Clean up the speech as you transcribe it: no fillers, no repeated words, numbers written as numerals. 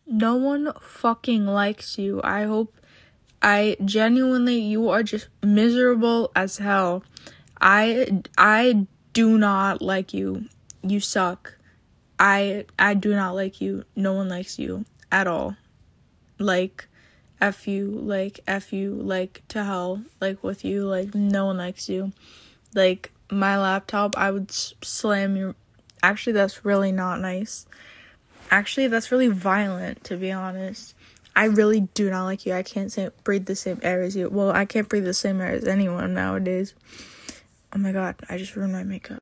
No one fucking likes you. I genuinely, you are just miserable as hell. I do not like you. You suck. I do not like you. No one likes you at all. Like, F you, like, to hell, like, with you, like, no one likes you. Like, my laptop, I would slam your... Actually, that's really not nice. Actually, that's really violent, to be honest. I really do not like you. I can't breathe the same air as you. Well, I can't breathe the same air as anyone nowadays. Oh my god, I just ruined my makeup.